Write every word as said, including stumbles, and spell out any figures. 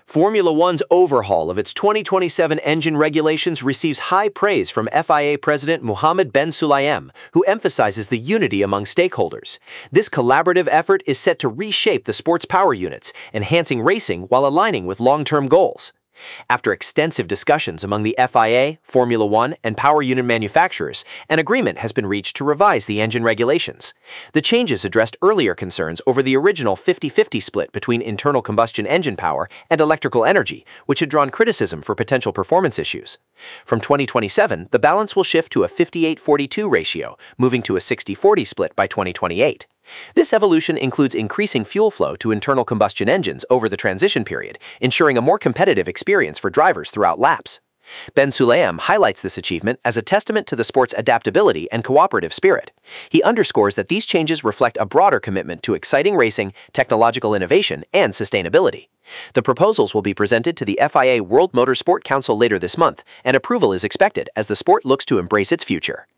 Formula One's overhaul of its twenty twenty-seven engine regulations receives high praise from F I A President Mohammed Ben Sulayem, who emphasizes the unity among stakeholders. This collaborative effort is set to reshape the sport's power units, enhancing racing while aligning with long-term goals. After extensive discussions among the F I A, Formula One, and power unit manufacturers, an agreement has been reached to revise the engine regulations. The changes addressed earlier concerns over the original fifty fifty split between internal combustion engine power and electrical energy, which had drawn criticism for potential performance issues. From twenty twenty-seven, the balance will shift to a fifty-eight forty-two ratio, moving to a sixty forty split by twenty twenty-eight. This evolution includes increasing fuel flow to internal combustion engines over the transition period, ensuring a more competitive experience for drivers throughout laps. Ben Sulayem highlights this achievement as a testament to the sport's adaptability and cooperative spirit. He underscores that these changes reflect a broader commitment to exciting racing, technological innovation, and sustainability. The proposals will be presented to the F I A World Motorsport Council later this month, and approval is expected as the sport looks to embrace its future.